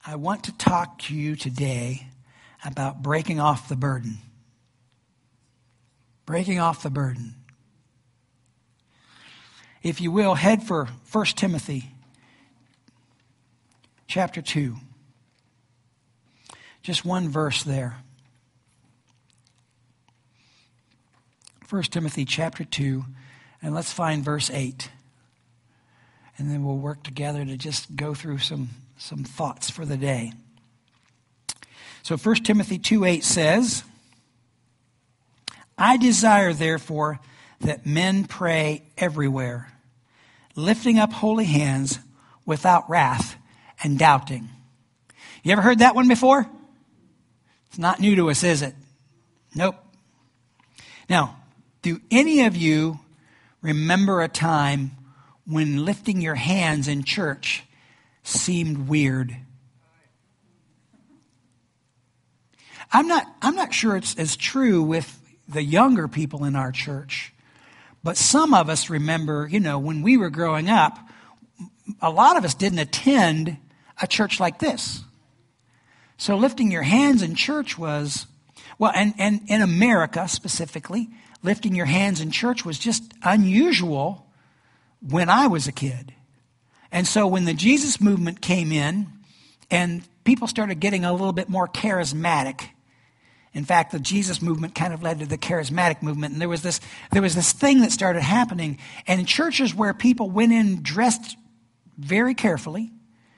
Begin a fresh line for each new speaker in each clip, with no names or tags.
I want to talk to you today about breaking off the burden. Breaking off the burden. If you will, head for 1 Timothy chapter 2. Just one verse there. 1 Timothy chapter 2, and let's find verse 8. And then we'll work together to just go through some thoughts for the day. So 1 Timothy 2:8 says, I desire, therefore, that men pray everywhere, lifting up holy hands without wrath and doubting. You ever heard that one before? It's not new to us, is it? Nope. Now, do any of you remember a time when lifting your hands in church seemed weird? I'm not sure it's as true with the younger people in our church, but some of us remember, when we were growing up, a lot of us didn't attend a church like this. So lifting your hands in church was, and in America specifically, lifting your hands in church was just unusual when I was a kid. And so when the Jesus movement came in and people started getting a little bit more charismatic, in fact, the Jesus movement kind of led to the charismatic movement, and there was this thing that started happening. And in churches where people went in dressed very carefully,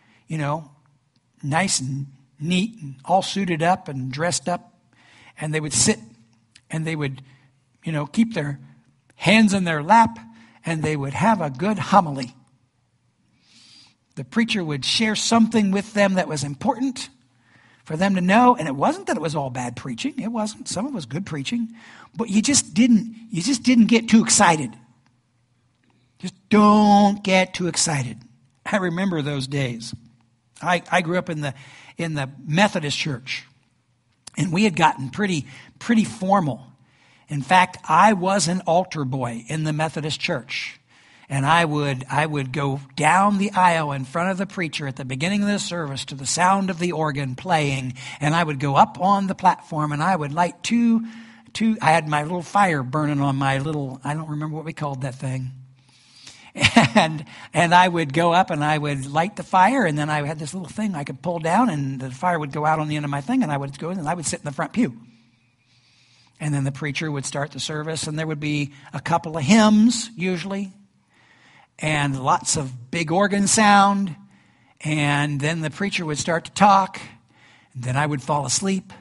nice and neat and all suited up and dressed up, and they would sit and they would, keep their hands in their lap, and they would have a good homily. The preacher would share something with them that was important for them to know, and it wasn't that it was all bad preaching. It wasn't. Some of it was good preaching, but you just didn't get too excited. Just don't get too excited. I remember those days. I grew up in the Methodist church, and we had gotten pretty formal. In fact, I was an altar boy in the Methodist church. And I would go down the aisle in front of the preacher at the beginning of the service to the sound of the organ playing. And I would go up on the platform and I would light I had my little fire burning on my little, I don't remember what we called that thing. And I would go up and I would light the fire, and then I had this little thing I could pull down and the fire would go out on the end of my thing, and I would go in and I would sit in the front pew. And then the preacher would start the service, and there would be a couple of hymns usually, and lots of big organ sound, and then the preacher would start to talk, and then I would fall asleep.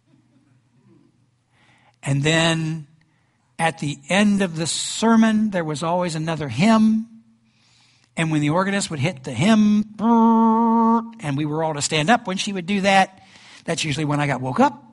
And then at the end of the sermon, there was always another hymn, and when the organist would hit the hymn, and we were all to stand up when she would do that, that's usually when I got woke up.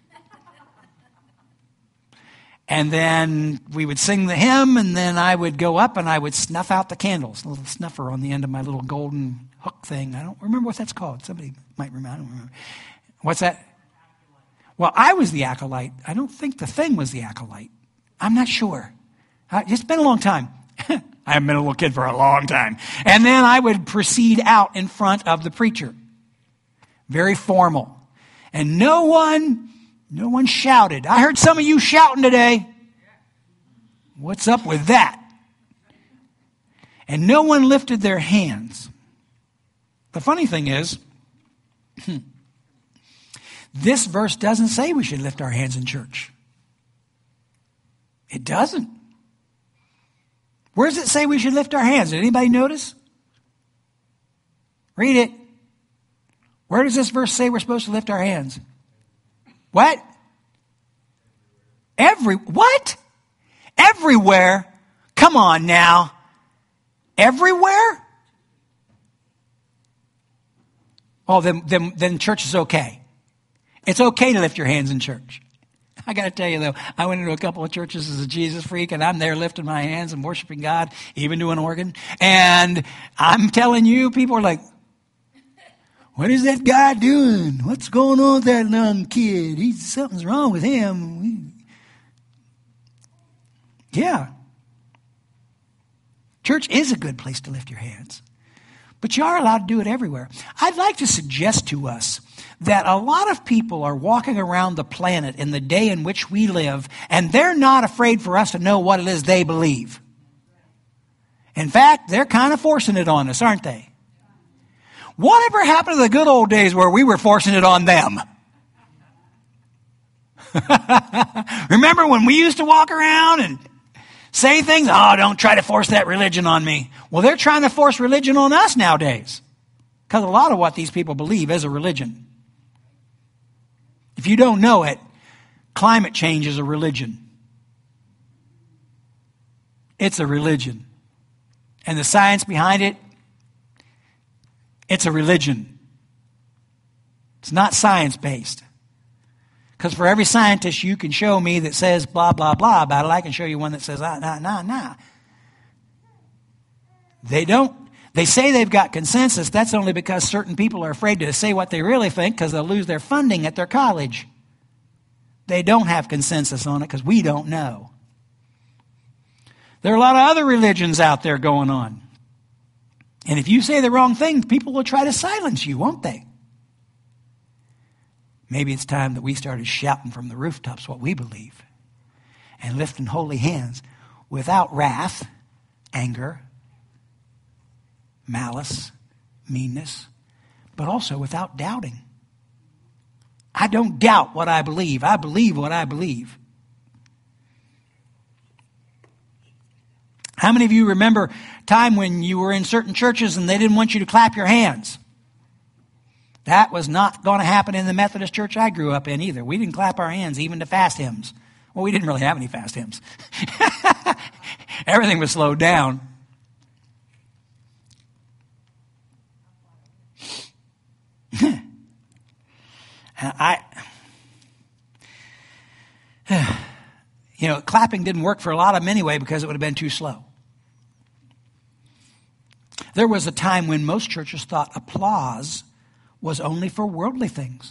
And then we would sing the hymn, and then I would go up and I would snuff out the candles, a little snuffer on the end of my little golden hook thing. I don't remember what that's called. Somebody might remember. I don't remember. What's that? Well, I was the acolyte. I don't think the thing was the acolyte. I'm not sure. It's been a long time. I haven't been a little kid for a long time. And then I would proceed out in front of the preacher. Very formal. And no one shouted. I heard some of you shouting today. What's up with that? And no one lifted their hands. The funny thing is, this verse doesn't say we should lift our hands in church. It doesn't. Where does it say we should lift our hands? Did anybody notice? Read it. Where does this verse say we're supposed to lift our hands? What? What? Everywhere? Come on now. Everywhere? Oh, then church is okay. It's okay to lift your hands in church. I got to tell you, though, I went into a couple of churches as a Jesus freak, and I'm there lifting my hands and worshiping God, even to an organ. And I'm telling you, people are like, what is that guy doing? What's going on with that young kid? Something's wrong with him. Yeah. Church is a good place to lift your hands. But you are allowed to do it everywhere. I'd like to suggest to us that a lot of people are walking around the planet in the day in which we live, and they're not afraid for us to know what it is they believe. In fact, they're kind of forcing it on us, aren't they? Whatever happened to the good old days where we were forcing it on them? Remember when we used to walk around and say things? Oh, don't try to force that religion on me. Well, they're trying to force religion on us nowadays. Because a lot of what these people believe is a religion. If you don't know it, climate change is a religion. It's a religion. And the science behind it, it's a religion. It's not science-based. Because for every scientist you can show me that says blah, blah, blah about it, I can show you one that says, nah. They don't. They say they've got consensus. That's only because certain people are afraid to say what they really think because they'll lose their funding at their college. They don't have consensus on it because we don't know. There are a lot of other religions out there going on. And if you say the wrong thing, people will try to silence you, won't they? Maybe it's time that we started shouting from the rooftops what we believe and lifting holy hands without wrath, anger, malice, meanness, but also without doubting. I don't doubt what I believe. I believe what I believe. How many of you remember a time when you were in certain churches and they didn't want you to clap your hands? That was not going to happen in the Methodist church I grew up in either. We didn't clap our hands even to fast hymns. Well, we didn't really have any fast hymns. Everything was slowed down. Clapping didn't work for a lot of them anyway because it would have been too slow. There was a time when most churches thought applause was only for worldly things.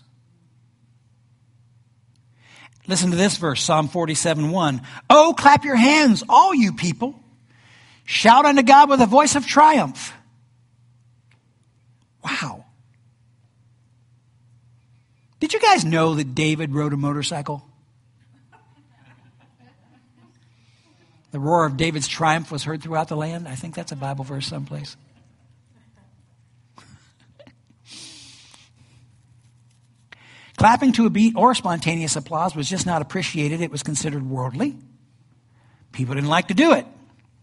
Listen to this verse, Psalm 47:1. Oh, clap your hands, all you people. Shout unto God with a voice of triumph. Wow. Did you guys know that David rode a motorcycle? The roar of David's triumph was heard throughout the land. I think that's a Bible verse someplace. Clapping to a beat or spontaneous applause was just not appreciated. It was considered worldly. People didn't like to do it.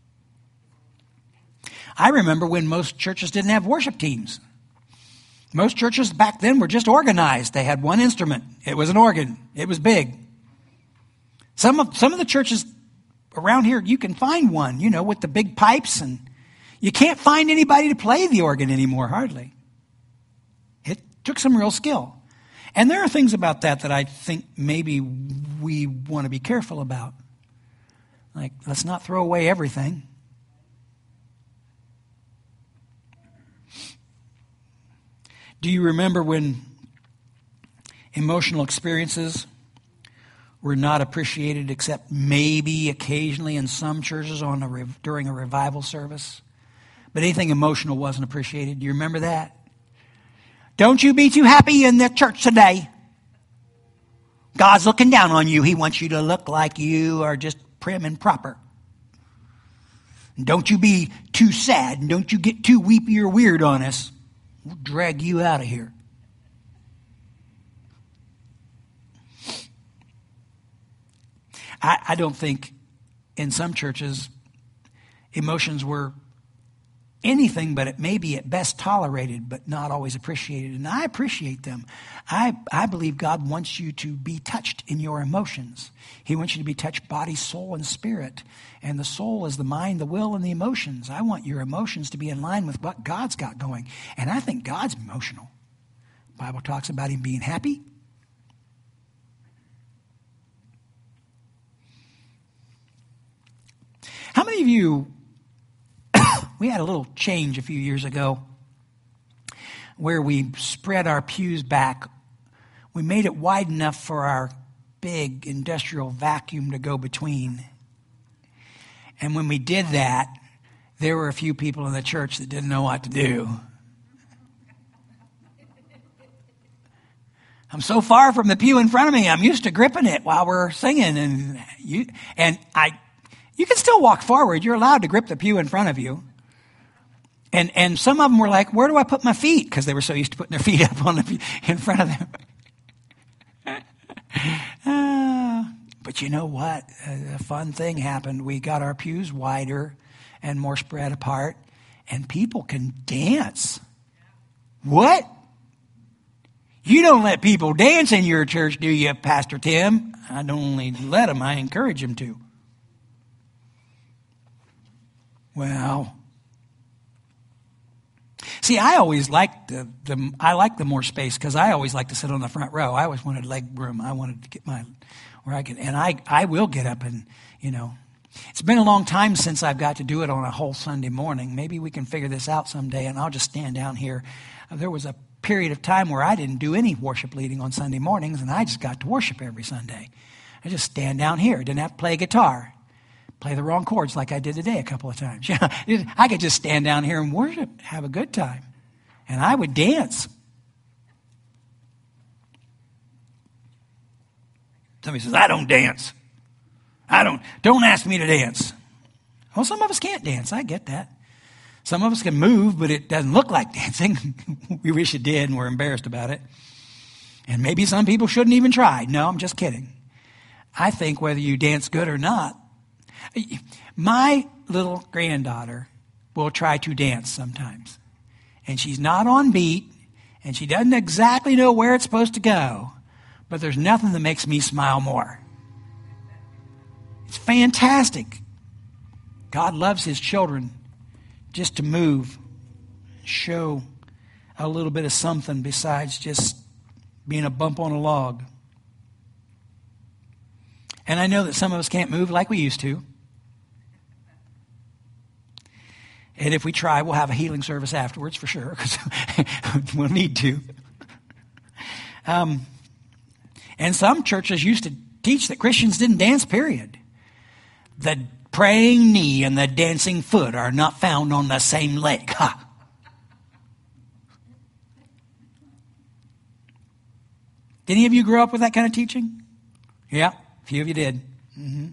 I remember when most churches didn't have worship teams. Most churches back then were just organized. They had one instrument. It was an organ. It was big. Some of the churches around here, you can find one, with the big pipes, and you can't find anybody to play the organ anymore, hardly. It took some real skill. And there are things about that I think maybe we want to be careful about. Like, let's not throw away everything. Do you remember when emotional experiences were not appreciated except maybe occasionally in some churches during a revival service? But anything emotional wasn't appreciated. Do you remember that? Don't you be too happy in the church today. God's looking down on you. He wants you to look like you are just prim and proper. Don't you be too sad, and don't you get too weepy or weird on us. We'll drag you out of here. I don't think in some churches emotions were anything but it may be at best tolerated, but not always appreciated. And I appreciate them. I believe God wants you to be touched in your emotions. He wants you to be touched body, soul, and spirit. And the soul is the mind, the will, and the emotions. I want your emotions to be in line with what God's got going. And I think God's emotional. The Bible talks about him being happy. How many of you, we had a little change a few years ago where we spread our pews back. We made it wide enough for our big industrial vacuum to go between. And when we did that, there were a few people in the church that didn't know what to do. I'm so far from the pew in front of me. I'm used to gripping it while we're singing. And you can still walk forward. You're allowed to grip the pew in front of you. And some of them were like, where do I put my feet? Because they were so used to putting their feet up on the pew in front of them. But you know what? A fun thing happened. We got our pews wider and more spread apart, and people can dance. What? You don't let people dance in your church, do you, Pastor Tim? I don't only let them, I encourage them to. Well, see, I always liked the more space because I always like to sit on the front row. I always wanted leg room. I wanted to get where I could, and I will get up and, it's been a long time since I've got to do it on a whole Sunday morning. Maybe we can figure this out someday, and I'll just stand down here. There was a period of time where I didn't do any worship leading on Sunday mornings, and I just got to worship every Sunday. I just stand down here. Didn't have to play guitar. Play the wrong chords like I did today a couple of times. I could just stand down here and worship, have a good time. And I would dance. Somebody says, I don't dance. Don't ask me to dance. Well, some of us can't dance. I get that. Some of us can move, but it doesn't look like dancing. We wish it did, and we're embarrassed about it. And maybe some people shouldn't even try. No, I'm just kidding. I think whether you dance good or not, my little granddaughter will try to dance sometimes. And she's not on beat, and she doesn't exactly know where it's supposed to go. But there's nothing that makes me smile more. It's fantastic. God loves his children just to move, show a little bit of something besides just being a bump on a log. And I know that some of us can't move like we used to. And if we try, we'll have a healing service afterwards for sure, because we'll need to. And some churches used to teach that Christians didn't dance, period. The praying knee and the dancing foot are not found on the same leg. Ha! Did any of you grow up with that kind of teaching? Yeah, a few of you did. Mm-hmm.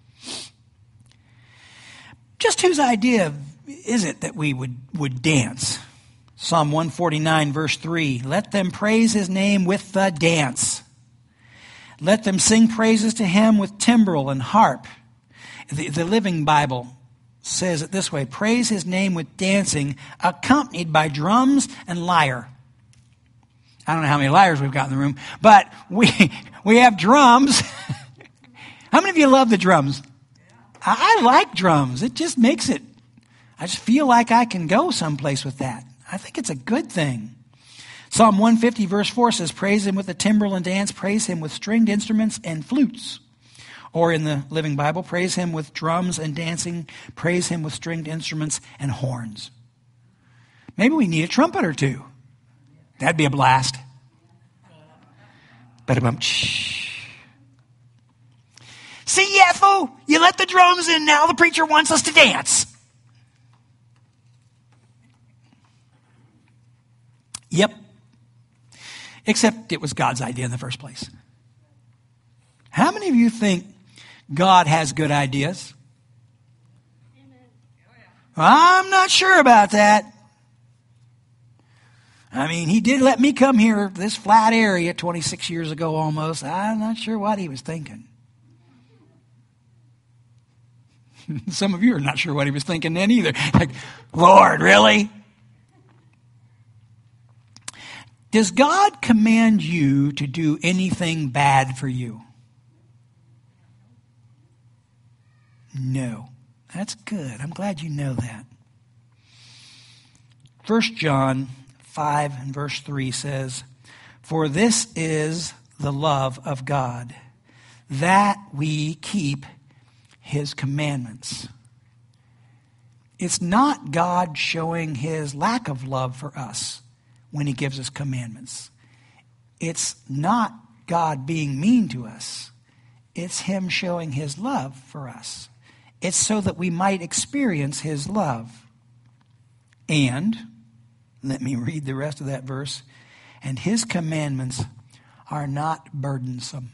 Just whose idea is it that we would dance? Psalm 149, verse 3. Let them praise his name with the dance. Let them sing praises to him with timbrel and harp. The Living Bible says it this way. Praise his name with dancing, accompanied by drums and lyre. I don't know how many lyres we've got in the room, but we have drums. How many of you love the drums? I like drums. It just makes it, I just feel like I can go someplace with that. I think it's a good thing. Psalm 150 verse 4 says, praise him with a timbrel and dance, praise him with stringed instruments and flutes. Or in the Living Bible, praise him with drums and dancing, praise him with stringed instruments and horns. Maybe we need a trumpet or two. That'd be a blast. Ba-da-bum. See, Ethel, you let the drums in, now the preacher wants us to dance. Yep. Except it was God's idea in the first place. How many of you think God has good ideas? I'm not sure about that. I mean, he did let me come here, this flat area, 26 years ago almost. I'm not sure what he was thinking. Some of you are not sure what he was thinking then either. Like, Lord, really? Does God command you to do anything bad for you? No. That's good. I'm glad you know that. 1 John 5 and verse 3 says, for this is the love of God, that we keep his commandments. It's not God showing his lack of love for us when he gives us commandments. It's not God being mean to us. It's him showing his love for us. It's so that we might experience his love. And, let me read the rest of that verse, and his commandments are not burdensome.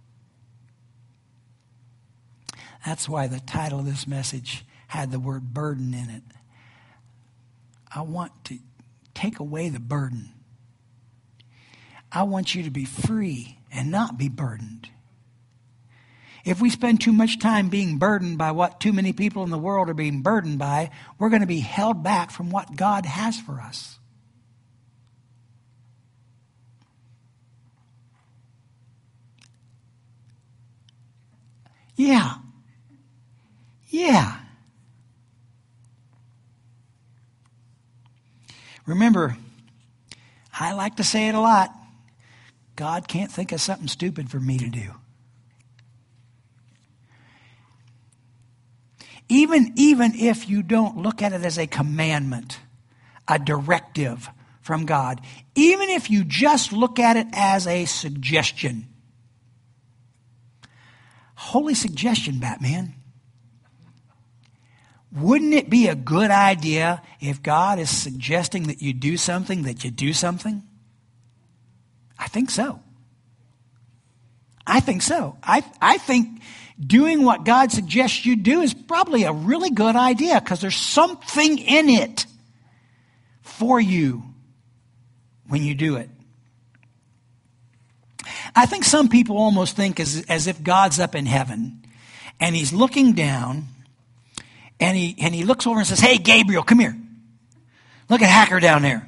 That's why the title of this message had the word burden in it. I want to take away the burden. I want you to be free and not be burdened. If we spend too much time being burdened by what too many people in the world are being burdened by, we're going to be held back from what God has for us. Yeah. Remember, I like to say it a lot. God can't think of something stupid for me to do. Even if you don't look at it as a commandment, a directive from God, even if you just look at it as a suggestion. Holy suggestion, Batman. Wouldn't it be a good idea if God is suggesting that you do something, that you do something? I think so. I think doing what God suggests you do is probably a really good idea because there's something in it for you when you do it. I think some people almost think as if God's up in heaven and he's looking down and he looks over and says, "Hey, Gabriel, come here. Look at Hacker down there.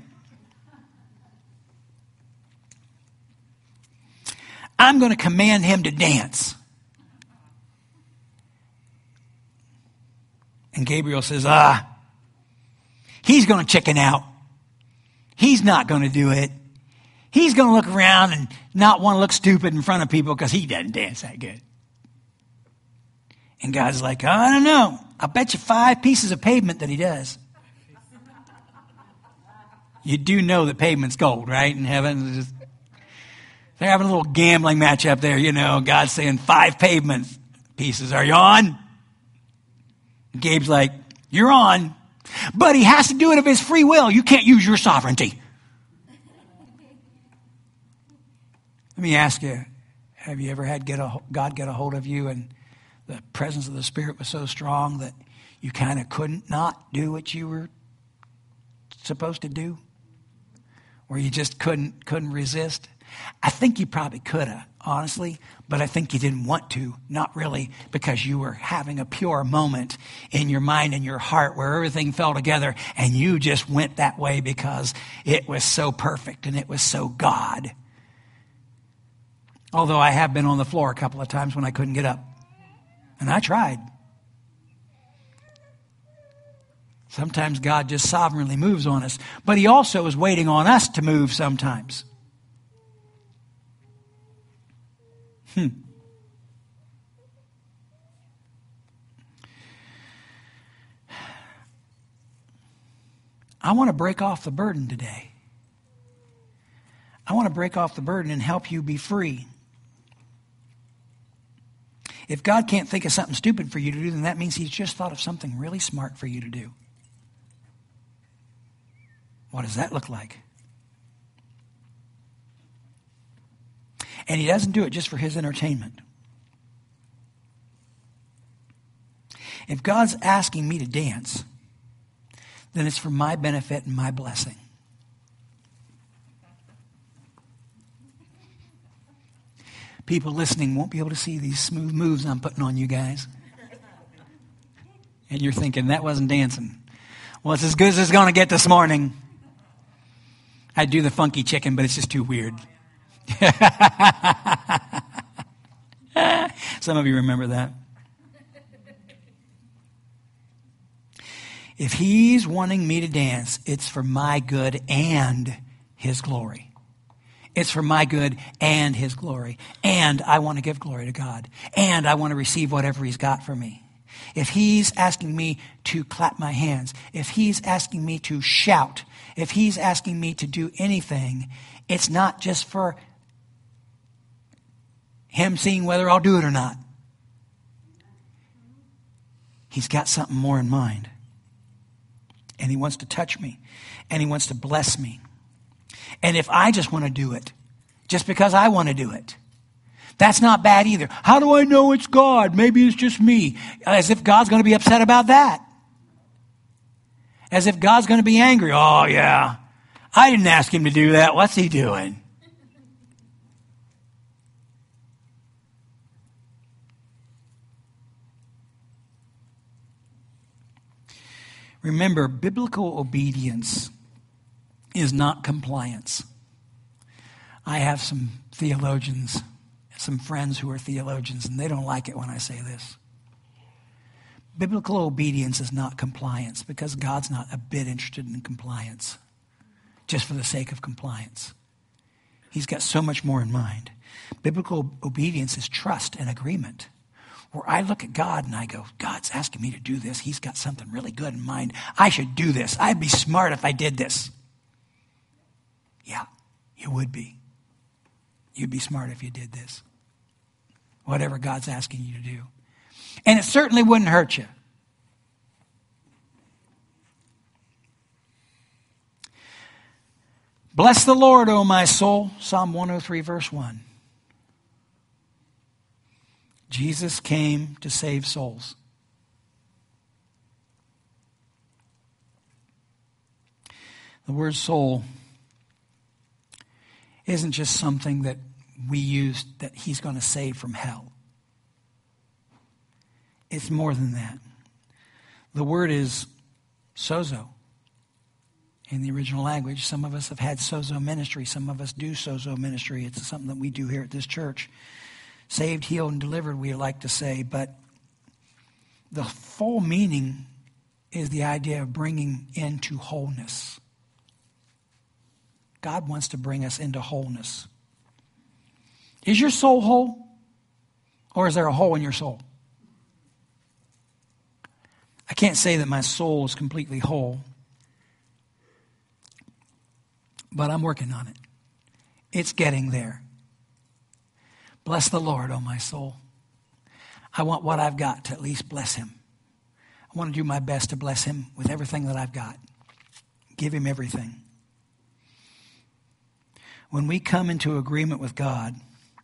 I'm going to command him to dance." And Gabriel says, he's going to chicken out. He's not going to do it. He's going to look around and not want to look stupid in front of people because he doesn't dance that good. And God's like, I don't know. I'll bet you 5 pieces of pavement that he does. You do know that pavement's gold, right? In heaven, they're having a little gambling match up there, God's saying 5 pavement pieces. Are you on? Gabe's like, you're on. But he has to do it of his free will. You can't use your sovereignty. Let me ask you, have you ever had God get a hold of you and the presence of the Spirit was so strong that you kind of couldn't not do what you were supposed to do? Or you just couldn't resist? I think you probably could have, honestly, but I think you didn't want to, not really, because you were having a pure moment in your mind and your heart where everything fell together and you just went that way because it was so perfect and it was so God. Although I have been on the floor a couple of times when I couldn't get up. And I tried. Sometimes God just sovereignly moves on us. But he also is waiting on us to move sometimes. I want to break off the burden today. I want to break off the burden and help you be free. If God can't think of something stupid for you to do, then that means he's just thought of something really smart for you to do. What does that look like? And he doesn't do it just for his entertainment. If God's asking me to dance, then it's for my benefit and my blessing. People listening won't be able to see these smooth moves I'm putting on you guys. And you're thinking, that wasn't dancing. Well, it's as good as it's going to get this morning. I'd do the funky chicken, but it's just too weird. Some of you remember that. If he's wanting me to dance, it's for my good and his glory. It's for my good and his glory. And I want to give glory to God. And I want to receive whatever he's got for me. If he's asking me to clap my hands, if he's asking me to shout, if he's asking me to do anything, it's not just for him seeing whether I'll do it or not. He's got something more in mind. And he wants to touch me. And he wants to bless me. And if I just want to do it, just because I want to do it. That's not bad either. How do I know it's God? Maybe it's just me. As if God's going to be upset about that. As if God's going to be angry. Oh, yeah. I didn't ask him to do that. What's he doing? Remember, biblical obedience is not compliance. I have some theologians, some friends who are theologians, and they don't like it when I say this. Biblical obedience is not compliance because God's not a bit interested in compliance just for the sake of compliance. He's got so much more in mind. Biblical obedience is trust and agreement. Where I look at God and I go, God's asking me to do this. He's got something really good in mind. I should do this. I'd be smart if I did this. Yeah, you would be. You'd be smart if you did this. Whatever God's asking you to do. And it certainly wouldn't hurt you. Bless the Lord, O my soul. Psalm 103, verse 1. Jesus came to save souls. The word soul isn't just something that we use that he's going to save from hell. It's more than that. The word is sozo in the original language. Some of us have had sozo ministry. Some of us do sozo ministry. It's something that we do here at this church. Saved, healed, and delivered, we like to say. But the full meaning is the idea of bringing into wholeness. God wants to bring us into wholeness. Is your soul whole? Or is there a hole in your soul? I can't say that my soul is completely whole. But I'm working on it. It's getting there. Bless the Lord, O my soul. I want what I've got to at least bless him. I want to do my best to bless him with everything that I've got. Give him everything. When we come into agreement with God,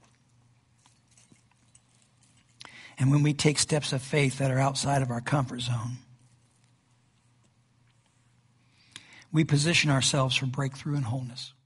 and when we take steps of faith that are outside of our comfort zone, we position ourselves for breakthrough and wholeness.